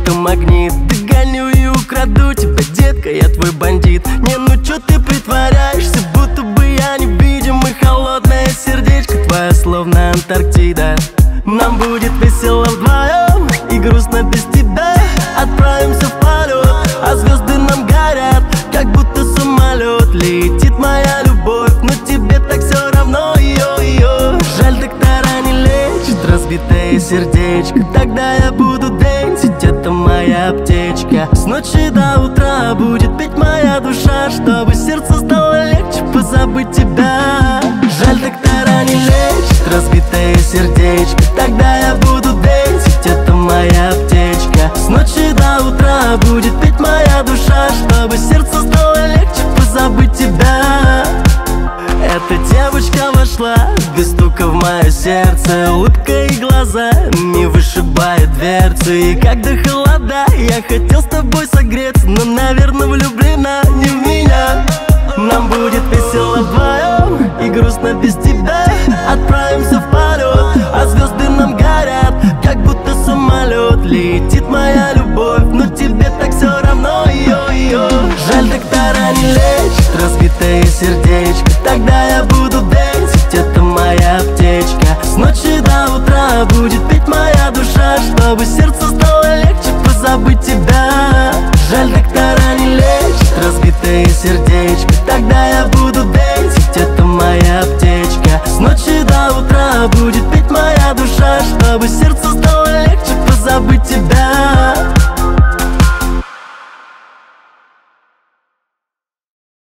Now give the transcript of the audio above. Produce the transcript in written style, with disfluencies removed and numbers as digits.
это магнит. Догоню и украду тебя, детка, я твой бандит. Не, ну чё ты притворяешься, будто бы я невидим. И холодное сердечко твое словно Антарктида. Нам будет весело вдвоем и грустно без тебя. Отправимся в полет, а звезды нам горят, как будто самолет. Летит моя любовь, но тебе так все равно ее. Жаль, доктора не лечат разбитое сердечко. Тогда я буду дэнсить, это моя аптечка. С ночи до утра будет петь моя душа, чтобы сердце стало легче позабыть тебя. Жаль, доктора не лечат разбитое сердечко. Тогда я буду дэнсить, это моя аптечка. С ночи до утра будет петь моя душа, чтобы сердце стало легче позабыть тебя. Эта девочка вошла без стука в мое сердце. Улыбка и глаза не вышибает дверцы. И когда холода, я хотел с тобой согреться, но, наверное, влюблена не в меня. Нам будет весело вдвоем и грустно без тебя. Отправимся в полет, а звезды нам горят, как будто самолет. Летит моя любовь, но тебе так все равно ее. Жаль, доктора не лечат разбитое сердечко. Тогда я буду дэнсить, это моя аптечка. С ночи до утра будет петь моя душа, чтобы